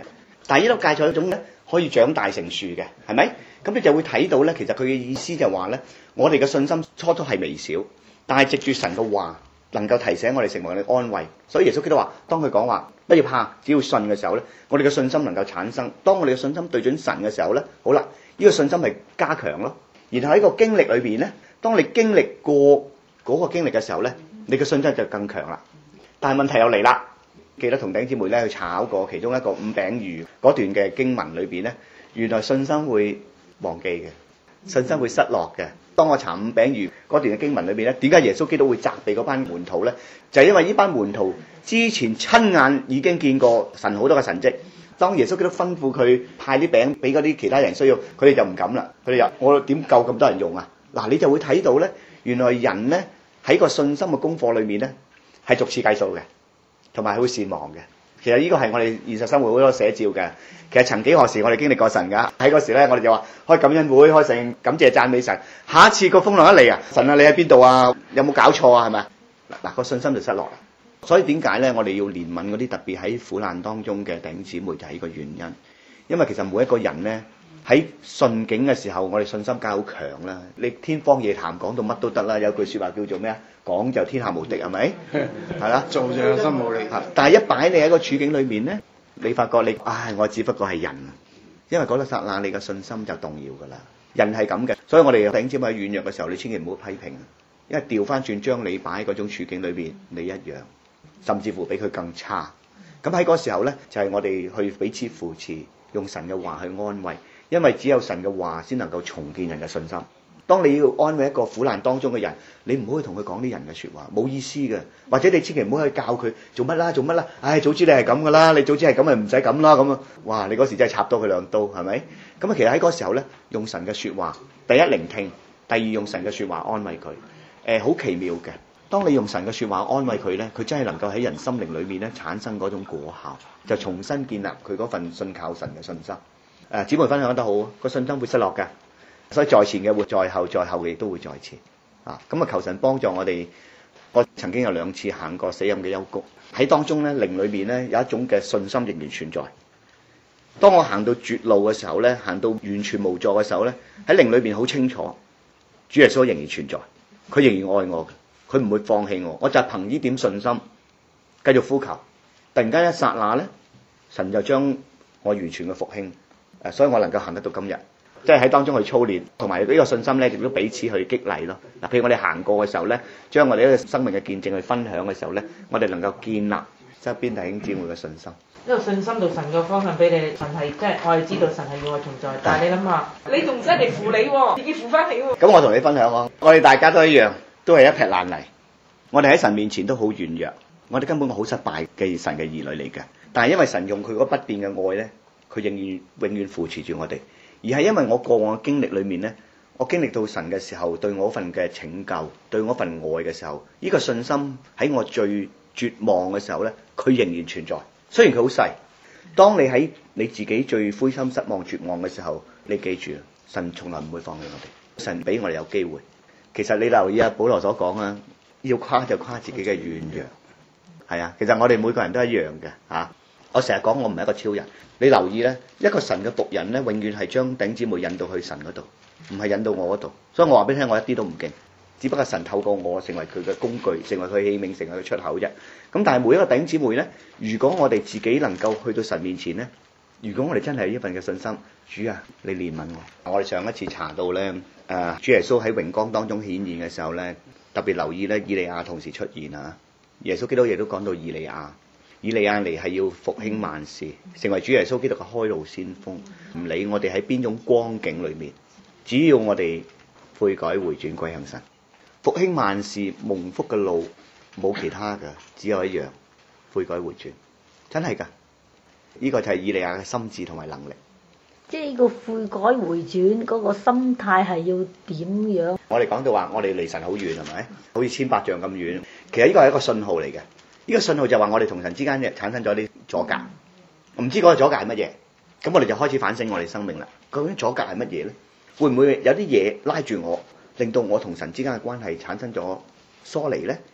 但係呢粒芥菜種咧可以長大成樹嘅，係咪？咁你就會睇到咧，其實佢嘅意思就話咧，我哋嘅信心初初係微小，但係藉住神嘅話能夠提醒我哋，成為我哋安慰。所以耶穌基督話，當佢講話不要怕，只要信嘅時候咧，我哋嘅信心能夠產生。當我哋嘅信心對準神嘅時候咧，好啦，呢個信心係加強咯。然後喺個經歷裏邊咧，當你經歷過嗰個經歷嘅時候咧，你嘅信心就更強啦。但係問題又嚟啦，記得同弟兄姊妹咧去查考過其中一個五餅魚嗰段嘅經文裏邊咧，原來信心會忘記嘅，信心會失落嘅。當我查五餅魚嗰段嘅經文裏邊咧，點解耶穌基督會責備嗰班門徒咧？就係因為呢班門徒之前親眼已經見過神好多嘅神蹟。當耶穌基督吩咐佢派啲餅俾嗰啲其他人需要，佢哋就唔敢啦。佢哋又我點夠咁多人用啊？嗱，你就會睇到咧，原來人咧喺個信心嘅功課裏面咧係逐次計數嘅，同埋會善忘嘅。其實呢個係我哋現實生活好多寫照嘅。其實曾幾何時我哋經歷過神㗎，喺嗰時咧我哋就話開感恩會，開成感謝讚美神。下一次個風浪一嚟啊，神啊你喺邊度啊？有冇搞錯啊？係咪？嗱嗱個信心就失落啦。所以點解咧？我哋要憐憫嗰啲特別喺苦難當中嘅弟兄姊妹，就係呢個原因。因為其實每一個人咧喺順境嘅時候，我哋信心梗係好強啦。你天方夜譚講到乜都得啦，有句説話叫做咩啊？講就天下無敵係咪？係啦， 做就有心無力。 但係一擺你喺個處境裏面咧，你發覺你唉，我只不過係人，因為嗰粒剎那你嘅信心就動搖㗎啦。人係咁嘅，所以我哋弟兄姊妹喺軟弱嘅時候，你千祈唔好批評，因為調翻轉將你擺喺嗰種處境裏邊，你一樣。甚至乎比佢更差，咁喺嗰時候呢，就係、是、我哋去彼此扶持，用神嘅話去安慰，因為只有神嘅話先能夠重建人嘅信心。當你要安慰一個苦難當中嘅人，你唔好去同佢講啲人嘅説話，冇意思嘅。或者你千祈唔好去教佢做乜啦，做乜啦，唉，早知你係咁噶啦，你早知係咁咪唔使咁啦咁啊！哇，你嗰時真係插多佢兩刀，係咪？咁啊，其實喺嗰時候呢，用神嘅説話，第一聆聽，第二用神嘅説話安慰佢，誒、呃，好奇妙嘅。當你用神嘅説話安慰佢呢，佢真係能夠喺人心靈裏面咧產生嗰種果效，就重新建立佢嗰份信靠神嘅信心。誒、呃，姊妹分享得好，個信心會失落嘅，所以在前嘅會在後，在後嘅亦都會在前。啊，咁啊求神幫助我哋。我曾經有兩次行過死蔭嘅幽谷，喺當中呢，靈裏面呢有一種嘅信心仍然存在。當我行到絕路嘅時候呢，行到完全無助嘅時候呢，喺靈裏面好清楚，主耶穌仍然存在，佢仍然愛我嘅。佢唔會放棄我，我就係憑呢點信心繼續呼求。突然間一剎那咧，神就將我完全嘅復興，誒，所以我能夠行得到今日，即係喺當中去操練，同埋呢個信心咧，亦都彼此去激勵咯。嗱，譬如我哋行過嘅時候咧，將我哋呢個生命嘅見證去分享嘅時候咧，我哋能夠建立側邊弟兄姊妹嘅信心。 呢個信心到神嘅方向俾你，神係即係我哋知道神係要我存在，但係你諗下，你仲唔使人哋扶你喎，自己扶翻你喎。 咁我同你分享喎，我哋大家都一樣。都係一撇爛泥，我哋喺神面前都好軟弱，我哋根本好失敗嘅神嘅兒女嚟嘅。但係因為神用佢嗰不變嘅愛呢，佢仍然永遠扶持住我哋。而係因為我過往嘅經歷裏面呢，我經歷到神嘅時候對我份嘅拯救，對我份愛嘅時候，呢個信心喺我最絕望嘅時候呢，佢仍然存在。雖然佢好細，當你喺你自己最灰心失望絕望嘅時候，你記住，神從來唔會放棄我哋，神俾我哋有機會。其實你留意阿保羅所講啊，要誇就誇自己嘅軟弱，係啊。其實我哋每個人都一樣嘅嚇、啊。我成日講我唔係一個超人。你留意咧，一個神嘅僕人咧，永遠係將頂姊妹引到去神嗰度，唔係引到我嗰度。所以我話俾你聽，我一啲都唔勁，只不過神透過我成為佢嘅工具，成為佢器皿，成為佢出口啫。咁但係每一個頂姊妹咧，如果我哋自己能夠去到神面前咧，如果我哋真係呢份嘅信心，主啊，你憐憫我。我哋上一次查到咧。誒、uh, 主耶穌喺榮光當中顯現嘅時候咧，特別留意咧，以利亞同時出現啊！耶穌基督亦都講到以利亞，以利亞嚟係要復興萬事，成為主耶穌基督嘅開路先鋒。唔理我哋喺邊種光景裏面，只要我哋悔改回轉歸向神，復興萬事蒙福嘅路冇其他嘅，只有一樣，悔改回轉，真係㗎！呢、這個就係以利亞嘅心智同埋能力。 即係個悔改回轉嗰個心態係要點樣？我哋講到話，我哋離神好遠係咪？好似千百丈咁遠。其實呢個係一個信號嚟嘅。呢、這個信號就話我哋同神之間嘅產生咗啲阻隔。唔知嗰個阻隔係乜嘢？咁我哋就開始反省我哋生命啦。究竟阻隔係乜嘢咧？會唔會有啲嘢拉住我，令到我同神之間嘅關係產生咗疏離咧？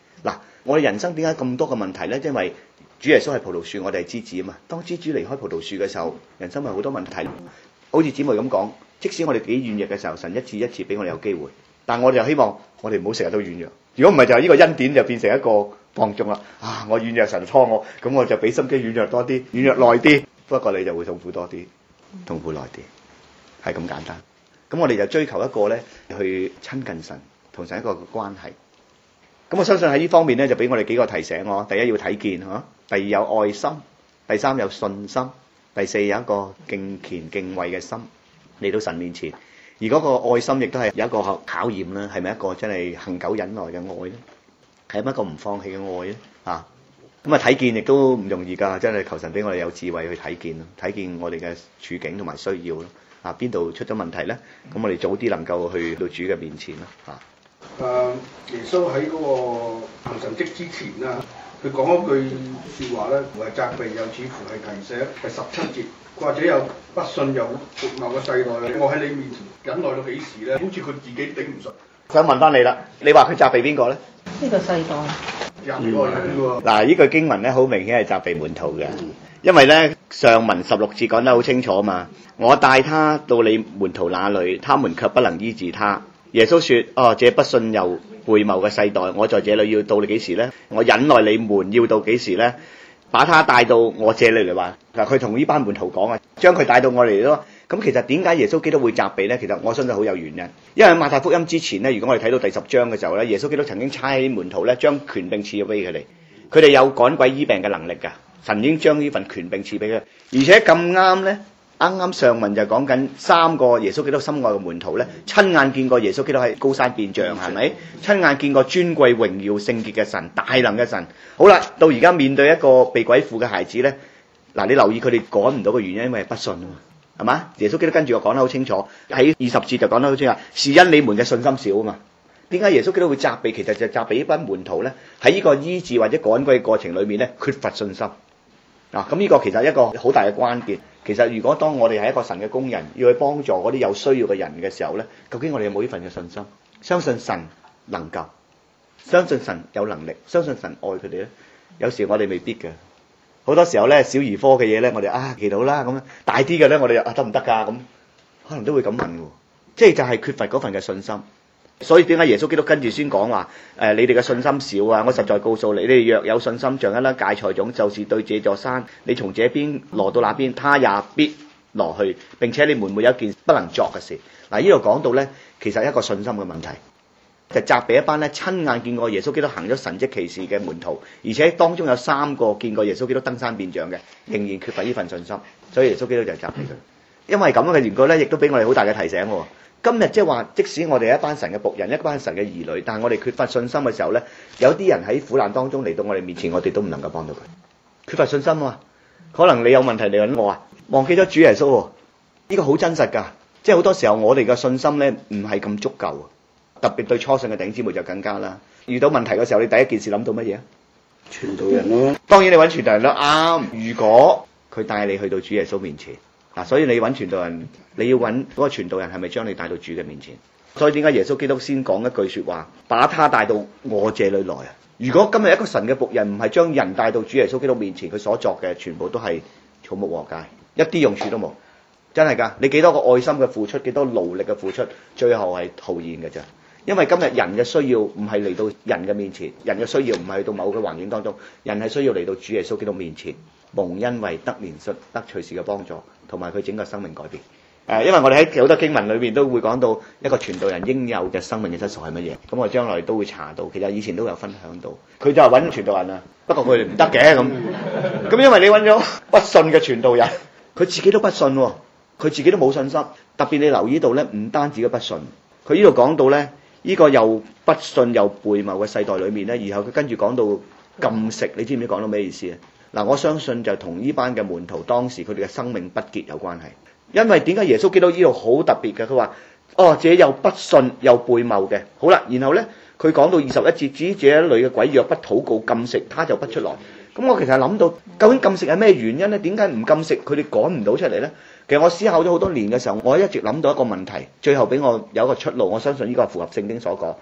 嗱，我哋人生點解咁多嘅問題咧？因為主耶穌係葡萄樹，我哋係枝子啊嘛。當枝子離開葡萄樹嘅時候，人生咪好多問題。好似姊妹咁講，即使我哋幾軟弱嘅時候，神一次一次俾我哋有機會，但我哋就希望我哋唔好成日都軟弱。如果唔係，就係呢個恩典就變成一個放縱啦。啊，我軟弱，神拖我，咁我就俾心機軟弱多啲，軟弱耐啲。不過你就會痛苦多啲，痛苦耐啲，係咁簡單。咁我哋就追求一個咧，去親近神，同神一個關係。咁我相信喺呢方面咧，就俾我哋幾個提醒我。第一要睇見嚇，第二有愛心，第三有信心，第四有一個敬虔敬畏嘅心嚟到神面前。而嗰個愛心亦都係有一個考驗啦，係咪一個真係恆久忍耐嘅愛咧？係咪一個唔放棄嘅愛咧？啊，咁啊睇見亦都唔容易㗎，真係求神俾我哋有智慧去睇見咯，睇見我哋嘅處境同埋需要咯。啊，邊度出咗問題咧？咁我哋早啲能夠去到主嘅面前咯。啊。 誒、uh, 耶穌喺嗰個行神蹟之前啦，佢講一句説話咧，唔係責備，又似乎係提醒。係十七節，或者有不信又悖謬嘅世代，我喺你面前忍耐到幾時咧？好似佢自己頂唔順。 想問翻你啦，你話佢責備邊個咧？ 呢個世代責個人喎。 嗱，呢句經文咧，好明顯係責備門徒嘅，因為咧上文十六節講得好清楚嘛。我帶他到你門徒那裏，他們卻不能醫治他。耶穌說：哦，這不信又悖謬嘅世代，我在這裏要到你幾時呢？我忍耐你們要到幾時呢？把他帶到我這裏嚟話。嗱，佢同呢班門徒講啊，將佢帶到我嚟咯。咁其實點解耶穌基督會責備呢？其實我相信好有原因。因為喺馬太福音之前呢，如果我哋睇到第十章嘅時候呢，耶穌基督曾經差遣門徒呢，將權柄賜咗俾佢哋，佢哋有趕鬼醫病嘅能力㗎。神已經將呢份權柄賜俾佢，而且咁啱呢。啱啱上文就講緊三個耶穌基督心愛嘅門徒咧，親眼見過耶穌基督喺高山變像，係咪？親眼見過尊貴榮耀聖潔嘅神，大能嘅神。好啦，到而家面對一個被鬼附嘅孩子咧，嗱，你留意佢哋趕唔到嘅原因，因為係不信啊嘛，係嘛？耶穌基督跟住我講得好清楚，喺二十節就講得好清楚，是因你們嘅信心少啊嘛。點解耶穌基督會責備？其實就責備呢班門徒咧，喺呢個醫治或者趕鬼嘅過程裏面咧，缺乏信心。嗱，咁呢個其實係一個好大嘅關鍵。其實如果當我哋係一個神嘅工人，要去幫助嗰啲有需要嘅人嘅時候咧，究竟我哋有冇呢份嘅信心？相信神能夠，相信神有能力，相信神愛佢哋咧。有時我哋未必嘅，好多時候咧，小兒科嘅嘢咧，我哋啊祈禱啦咁樣，大啲嘅咧，我哋啊得唔得㗎咁，可能都會咁問喎，即係就係缺乏嗰份嘅信心。所以點解耶穌基督跟住先講話誒？你哋嘅信心少啊！我實在告訴你，你哋若有信心像一粒芥菜種，就是對這座山，你從這邊挪到那邊，他也必挪去。並且你們沒有一件不能作嘅事。嗱，呢度講到咧，其實係一個信心嘅問題，就責備一班咧親眼見過耶穌基督行咗神蹟奇事嘅門徒，而且當中有三個見過耶穌基督登山變像嘅，仍然缺乏呢份信心。所以耶穌基督就係責備佢。因為咁樣嘅緣故咧，亦都俾我哋好大嘅提醒喎。今日即係話，即使我哋係一班神嘅僕人，一班神嘅兒女，但係我哋缺乏信心嘅時候咧，有啲人喺苦難當中嚟到我哋面前，我哋都唔能夠幫到佢。缺乏信心啊，可能你有問題嚟揾我啊，忘記咗主耶穌喎，呢個好真實㗎。即係好多時候我哋嘅信心咧唔係咁足夠啊，特別對初信嘅弟兄姊妹就更加啦。遇到問題嘅時候，你第一件事諗到乜嘢啊？ 傳道人咯。 當然你揾傳道人都啱。如果佢帶你去到主耶穌面前。嗱，所以你揾傳道人，你要揾嗰個傳道人係咪將你帶到主嘅面前？所以點解耶穌基督先講一句説話，把他帶到我這裏來啊？如果今日一個神嘅僕人唔係將人帶到主耶穌基督面前，佢所作嘅全部都係草木禾稭，一啲用處都冇，真係㗎！你幾多個愛心嘅付出，幾多勞力嘅付出，最後係徒然嘅啫。因為今日人嘅需要唔係嚟到人嘅面前，人嘅需要唔係去到某個環境當中，人係需要嚟到主耶穌基督面前，蒙恩惠、得憐恤、得隨時嘅幫助，同埋佢整個生命改變。誒、呃，因為我哋喺好多經文裏邊都會講到一個傳道人應有嘅生命嘅質素係乜嘢，咁我將來都會查到。其實以前都有分享到，佢就係揾傳道人啊，不過佢哋唔得嘅咁。咁因為你揾咗不信嘅傳道人，佢自己都不信喎，佢自己都冇信心。特別你留意到咧，唔單止佢不信，佢呢度講到咧。呢個又不信又悖謬嘅世代裏面咧，然後佢跟住講到禁食，你知唔知講到咩意思啊？嗱，我相信就同呢班嘅門徒當時佢哋嘅生命不潔有關係。因為點解耶穌基督呢度好特別嘅？佢話：哦，這又不信又悖謬嘅。好啦，然後咧佢講到二十一節，至於這一類嘅鬼若不禱告禁食，他就不出來。咁我其實諗到，究竟禁食係咩原因咧？點解唔禁食佢哋趕唔到出嚟咧？其實我思考咗好多年嘅時候，我一直諗到一個問題，最後俾我有一個出路。我相信呢個係符合聖經所講，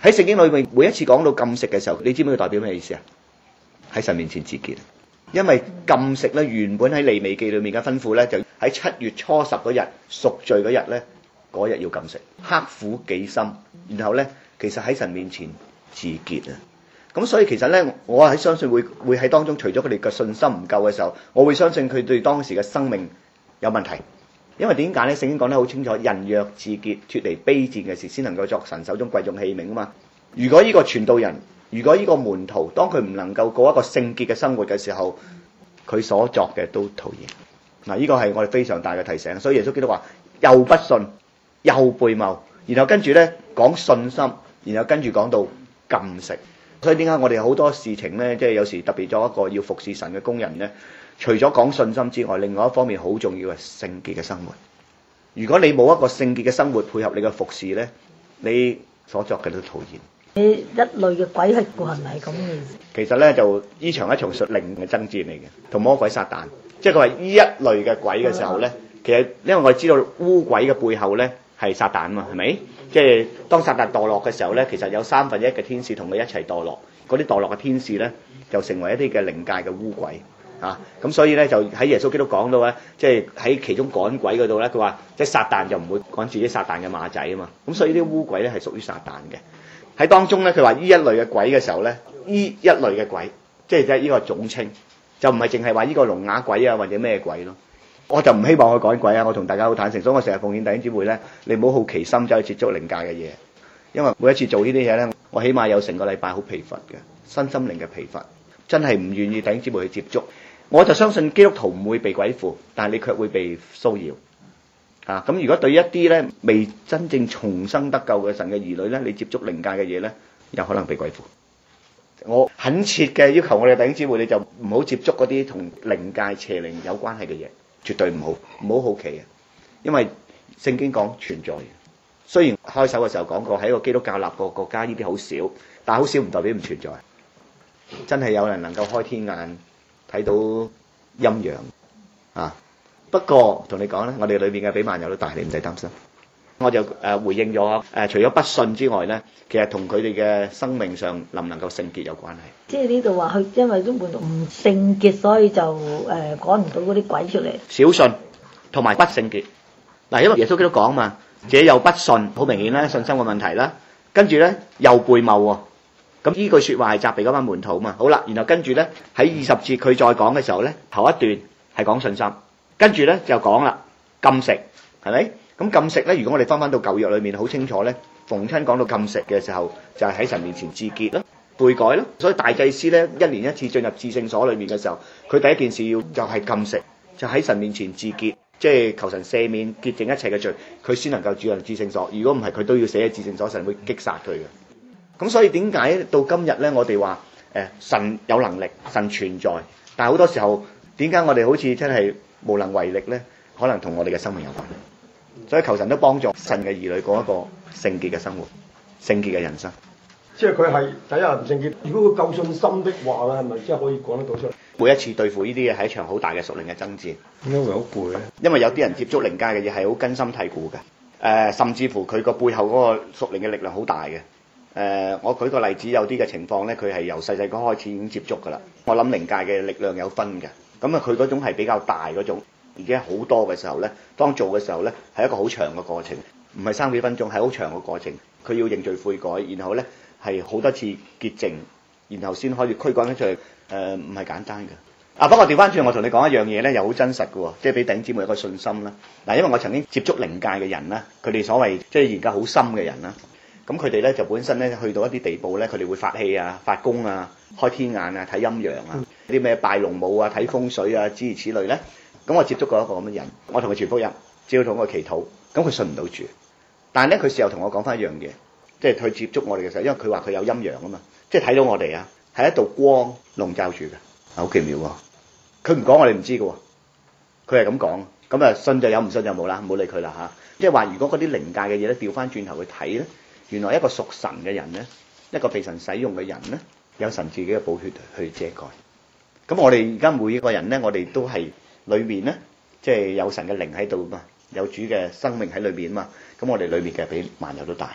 喺聖經裏面每一次講到禁食嘅時候，你知唔知佢代表咩意思啊？喺神面前自潔。因為禁食咧，原本喺利未記裏面嘅吩咐咧，就喺七月初十嗰日贖罪嗰日咧，嗰日要禁食，刻苦己心，然後咧，其實喺神面前自潔啊。咁所以其實咧，我係相信會會喺當中，除咗佢哋嘅信心唔夠嘅時候，我會相信佢對當時嘅生命有問題。因為點解咧？聖經講得好清楚，人若自潔，脫離卑賤嘅事，先能夠作神手中貴重器皿啊嘛。如果呢個傳道人，如果呢個門徒，當佢唔能夠過一個聖潔嘅生活嘅時候，佢所作嘅都徒然。嗱，呢個係我哋非常大嘅提醒。所以耶穌基督話：又不信，又背謀，然後跟住咧講信心，然後跟住講到禁食。所以點解我哋好多事情咧，即係有時特別做一個要服侍神嘅工人咧，除咗講信心之外，另外一方面好重要係聖潔嘅生活。如果你冇一個聖潔嘅生活配合你嘅服侍咧，你所作嘅都徒然。 你一類嘅鬼係個係咪咁嘅？ 其實咧就呢場一場屬靈嘅爭戰嚟嘅，同魔鬼撒旦。即係佢話呢一類嘅鬼嘅時候咧，其實因為我哋知道污鬼嘅背後咧係撒旦嘛，係咪？即係當撒旦墮落嘅時候咧，其實有三分一嘅天使同佢一齊墮落，嗰啲墮落嘅天使咧就成為一啲嘅靈界嘅污鬼啊。咁所以咧就喺耶穌基督講到咧，即係喺其中趕鬼嗰度咧，佢話即係撒旦就唔會趕自己撒旦嘅馬仔啊嘛。咁所以啲污鬼咧係屬於撒旦嘅。喺當中咧，佢話呢一類嘅鬼嘅時候咧，呢一類嘅鬼，即係即係呢個總稱，就唔係淨係話呢個聾啞鬼啊或者咩鬼咯。我就唔希望佢趕鬼啊！我同大家好坦誠，所以我成日奉勸弟兄姊妹咧，你唔好好奇心走去接觸靈界嘅嘢，因為每一次做呢啲嘢咧，我起碼有成個禮拜好疲乏嘅，身心靈嘅疲乏，真係唔願意弟兄姊妹去接觸。我就相信基督徒唔會被鬼附，但係你卻會被騷擾。啊，咁如果對一啲咧未真正重生得救嘅神嘅兒女咧，你接觸靈界嘅嘢咧，有可能被鬼附。我懇切嘅要求我哋弟兄姊妹，你就唔好接觸嗰啲同靈界邪靈有關係嘅嘢，絕對唔好，唔好好奇嘅，因為聖經講存在。雖然開首嘅時候講過喺一個基督教立國國家呢啲好少，但係好少唔代表唔存在。真係有人能夠開天眼睇到陰陽啊！不過同你講咧，我哋裏面嘅比萬有都大，你唔使擔心。我就誒回應咗誒，除咗不信之外咧，其實同佢哋嘅生命上能唔能夠聖潔有關係。 即係呢度話佢因為都門徒唔聖潔，所以就誒趕唔到嗰啲鬼出嚟。 小信同埋不聖潔嗱，因為耶穌基督講嘛，這又不信，好明顯啦，信心嘅問題啦。跟住咧又背謬喎，咁呢句説話係責備嗰班門徒嘛。好啦，然後跟住咧喺二十節佢再講嘅時候咧，頭一段係講信心。跟住咧就講啦，禁食係咪？咁禁食咧，如果我哋翻翻到舊約裏面，好清楚咧，逢親講到禁食嘅時候，就係喺神面前自潔啦、悔改啦。所以大祭司咧，一年一次進入至聖所裏面嘅時候，佢第一件事要就係禁食，就喺神面前自潔，即係求神赦免潔淨一切嘅罪，佢先能夠進入至聖所。如果唔係，佢都要死喺至聖所，神會擊殺佢嘅。咁所以點解到今日咧，我哋話誒神有能力，神存在，但係好多時候點解我哋好似真係無能為力咧？可能同我哋嘅生命有關。所以求神都幫助神嘅兒女過一個聖潔嘅生活、聖潔嘅人生。 即係佢係第一係唔聖潔。如果佢夠信心的話咧，係咪即係可以講得到出嚟？ 每一次對付呢啲嘢係一場好大嘅屬靈嘅爭戰。 點解會好攰咧？ 因為有啲人接觸靈界嘅嘢係好根深蒂固嘅。誒、呃，甚至乎佢個背後嗰個屬靈嘅力量好大嘅。誒、呃，我舉個例子，有啲嘅情況咧，佢係由細細個開始已經接觸㗎啦。我諗靈界嘅力量有分嘅。咁啊，佢嗰種係比較大嗰種。而且好多嘅時候咧，當做嘅時候咧，係一個好長嘅過程，唔係三幾分鐘，係好長嘅過程。佢要認罪悔改，然後咧係好多次潔淨，然後先可以驅趕得出去。誒、呃，唔係簡單嘅。啊，不過調翻轉，我同你講一樣嘢咧，又好真實嘅喎，即係俾弟兄姊妹一個信心啦。嗱，因為我曾經接觸靈界嘅人啦，佢哋所謂即係研究好深嘅人啦，咁佢哋咧就本身咧去到一啲地步咧，佢哋會發氣啊、發功啊、開天眼啊、睇陰陽啊、啲咩拜龍母啊、睇風水啊，諸如此類咧。咁我接觸過一個咁嘅人，我同佢傳福音，只要同佢祈禱，咁佢信唔到主。但係咧，佢事後同我講翻一樣嘢，即係佢接觸我哋嘅時候，因為佢話佢有陰陽啊嘛，即係睇到我哋啊，係一道光籠罩住嘅，好奇妙喎。佢唔講我哋唔知嘅喎，佢係咁講，咁啊信就有，唔信就冇啦，唔好理佢啦嚇。即係話如果嗰啲靈界嘅嘢咧，調翻轉頭去睇咧，原來一個屬神嘅人咧，一個被神使用嘅人咧，有神自己嘅寶血去遮蓋。咁我哋而家每一個人咧，我哋都係。裏面咧，即係有神嘅靈喺度嘛，有主嘅生命喺裏面嘛，咁我哋裏面嘅比萬有都大。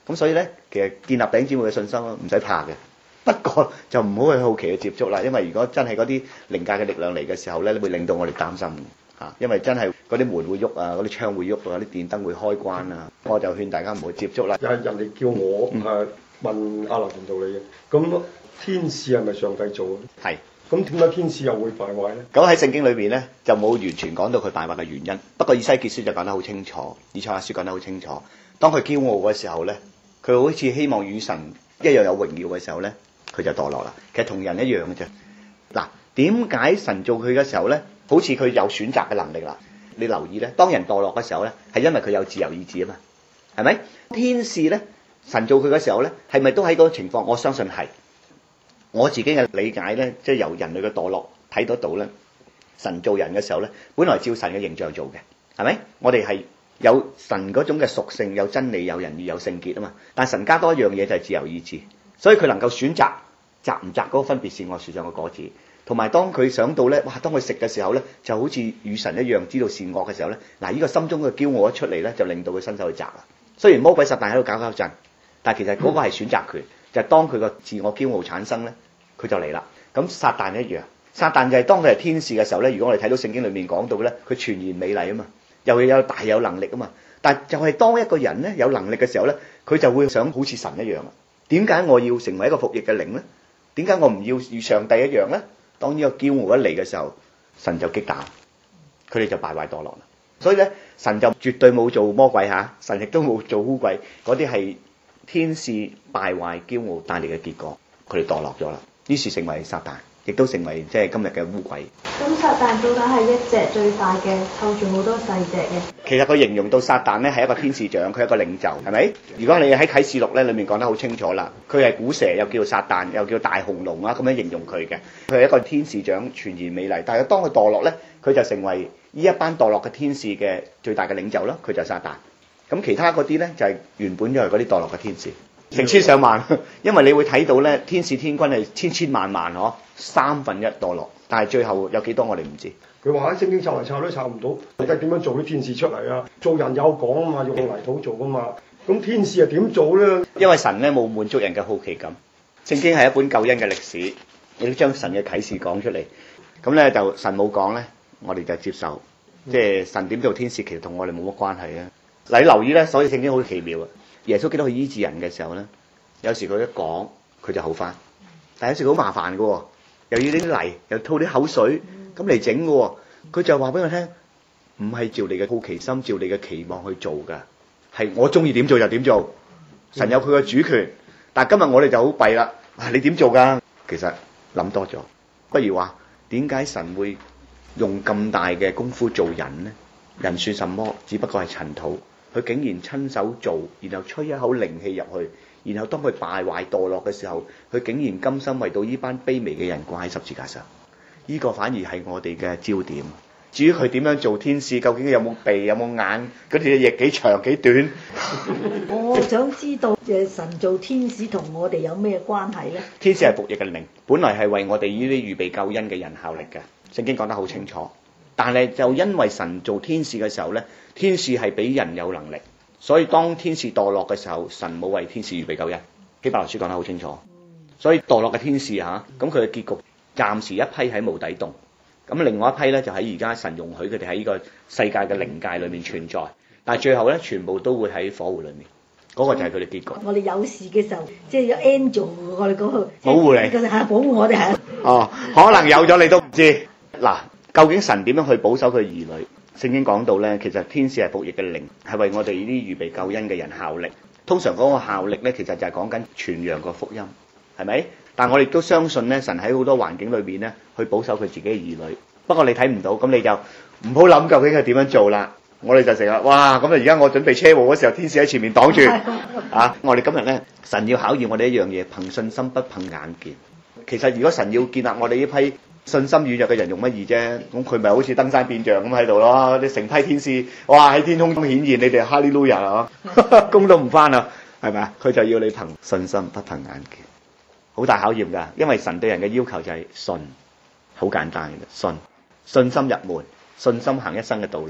咁所以咧，其實建立弟兄姊妹嘅信心唔使怕嘅。不過就唔好去好奇去接觸啦，因為如果真係嗰啲靈界嘅力量嚟嘅時候咧，會令到我哋擔心嚇，因為真係嗰啲門會喐啊，嗰啲窗會喐啊，啲電燈會開關啊，我就勸大家唔好接觸啦。 有人哋叫我誒問阿劉傳道理嘅，咁天使係咪上帝做嘅？ 係。 咁點解天使又會敗壞咧？ 咁喺聖經裏邊咧就冇完全講到佢敗壞嘅原因，不過以西結書就講得好清楚，以賽亞書講得好清楚。當佢驕傲嘅時候咧，佢好似希望與神一樣有榮耀嘅時候咧，佢就墮落啦。其實同人一樣嘅啫。嗱，點解神做佢嘅時候咧，好似佢有選擇嘅能力啦？你留意咧，當人墮落嘅時候咧，係因為佢有自由意志啊嘛，係咪？天使咧，神做佢嘅時候咧，係咪都喺嗰個情況？我相信係。我自己嘅理解咧，即係由人類嘅墮落睇得到咧，神做人嘅時候咧，本來照神嘅形象做嘅，係咪？我哋係有神嗰種嘅屬性，有真理，有仁義，有聖潔啊嘛。但係神加多一樣嘢就係自由意志，所以佢能夠選擇摘唔摘嗰個分別善惡樹上嘅果子，同埋當佢想到咧，哇！當佢食嘅時候咧，就好似與神一樣知道善惡嘅時候咧，嗱，呢個心中嘅驕傲一出嚟咧，就令到佢伸手去摘啦。雖然魔鬼撒旦喺度搞搞震，但係其實嗰個係選擇權。就係當佢個自我驕傲產生咧，佢就嚟啦。咁撒旦一樣，撒旦就係當佢係天使嘅時候咧。如果我哋睇到聖經裏面講到咧，佢全然美麗啊嘛，又有大有能力啊嘛。但係就係當一個人咧有能力嘅時候咧，佢就會想好似神一樣啊。點解我要成為一個服役嘅靈咧？點解我唔要與上帝一樣咧？當呢個驕傲一嚟嘅時候，神就擊打佢哋，就敗壞墮落啦。所以咧，神就絕對冇做魔鬼嚇，神亦都冇做污鬼，嗰啲係天使敗壞驕傲帶嚟嘅結果，佢哋墮落咗啦，於是成為撒旦，亦都成為即係今日嘅污鬼。 咁撒旦到底係一隻最大嘅，湊住好多細隻嘅？ 其實佢形容到撒旦咧係一個天使長，佢係一個領袖，係咪？如果你喺啟示錄咧裏面講得好清楚啦，佢係古蛇，又叫撒旦，又叫大紅龍啊，咁樣形容佢嘅。佢係一個天使長，全然美麗，但係當佢墮落咧，佢就成為呢一班墮落嘅天使嘅最大嘅領袖啦，佢就係撒旦。咁其他嗰啲咧就係、是、原本就係嗰啲墮落嘅天使，成千上萬，因為你會睇到咧，天使天軍係千千萬萬嗬，三分一墮落，但係最後有幾多我哋唔知。 佢話喺聖經抄嚟抄都抄唔到，你睇點樣做啲天使出嚟啊？做人有講啊嘛，用泥土做噶嘛，咁天使係點做咧？ 因為神咧冇滿足人嘅好奇感，聖經係一本救恩嘅歷史，亦都將神嘅啟示講出嚟。咁咧就神冇講咧，我哋就接受，即係神點做天使，其實同我哋冇乜關係啊。嗱，你留意咧，所以聖經好奇妙啊！耶穌基督去醫治人嘅時候咧，有時佢一講佢就好返，但有時好麻煩嘅喎，又要啲泥，又吐啲口水咁嚟整嘅喎。佢就話俾我聽，唔係照你嘅好奇心，照你嘅期望去做㗎，係我中意點做就點做。神有佢嘅主權，但係今日我哋就好弊啦。啊，你點做㗎？其實諗多咗，不如話點解神會用咁大嘅功夫做人呢？人算什麼？只不過係塵土。佢竟然親手做，然後吹一口靈氣入去，然後當佢敗壞墮落嘅時候，佢竟然甘心為到呢班卑微嘅人掛喺十字架上。呢、這個反而係我哋嘅焦點。至於佢點樣做天使，究竟有冇鼻有冇眼，嗰條翼幾長幾短？ 我想知道誒神做天使同我哋有咩關係咧？ 天使係服役嘅靈，本來係為我哋呢啲預備救恩嘅人效力嘅。聖經講得好清楚。但係就因為神做天使嘅時候咧，天使係比人有能力，所以當天使墮落嘅時候，神冇為天使預備救恩。希伯來書講得好清楚，所以墮落嘅天使嚇，咁佢嘅結局暫時一批喺無底洞，咁另外一批咧就喺而家神容許佢哋喺呢個世界嘅靈界裏面存在，但係最後咧全部都會喺火湖裏面，嗰、那個就係佢哋結局。 我哋有事嘅時候，即係有 angel 我哋嗰個保護你， 係保護我哋係。 哦，可能有咗你都唔知嗱。究竟神點樣去保守佢兒女？聖經講到咧，其實天使係服役嘅靈，係為我哋呢啲預備救恩嘅人效力。通常嗰個效力咧，其實就係講緊傳揚個福音，係咪？但我哋都相信咧，神喺好多環境裏面咧，去保守佢自己嘅兒女。不過你睇唔到，咁你就唔好諗究竟佢點樣做啦。我哋就成日哇，咁啊而家我準備車禍嗰時候，天使喺前面擋住啊！我哋今日咧，神要考驗我哋一樣嘢，憑信心不憑眼見。其實如果神要建立我哋呢批信心軟弱嘅人用乜易啫？咁佢咪好似登山變像咁喺度咯？你成批天使，哇喺天空中顯現，你哋哈利路亞啊，功都唔翻啊，係咪啊？佢就要你憑信心不憑眼見，好大考驗㗎。因為神對人嘅要求就係信，好簡單嘅信，信心入門，信心行一生嘅道路。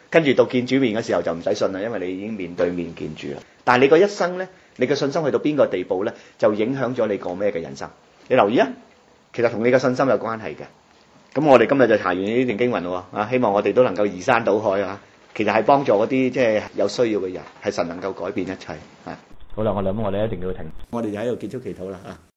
跟住到見主面嘅時候就唔使信啦，因為你已經面對面見住啦。但係你個一生咧，你嘅信心去到邊個地步咧，就影響咗你過咩嘅人生。你留意啊，其實同你嘅信心有關係嘅。咁我哋今日就查完呢段經文喎，啊，希望我哋都能夠移山倒海啊！其實係幫助嗰啲即係有需要嘅人，係神能夠改變一切啊！好啦，我諗我哋一定要停，我哋就喺度結束祈禱啦啊！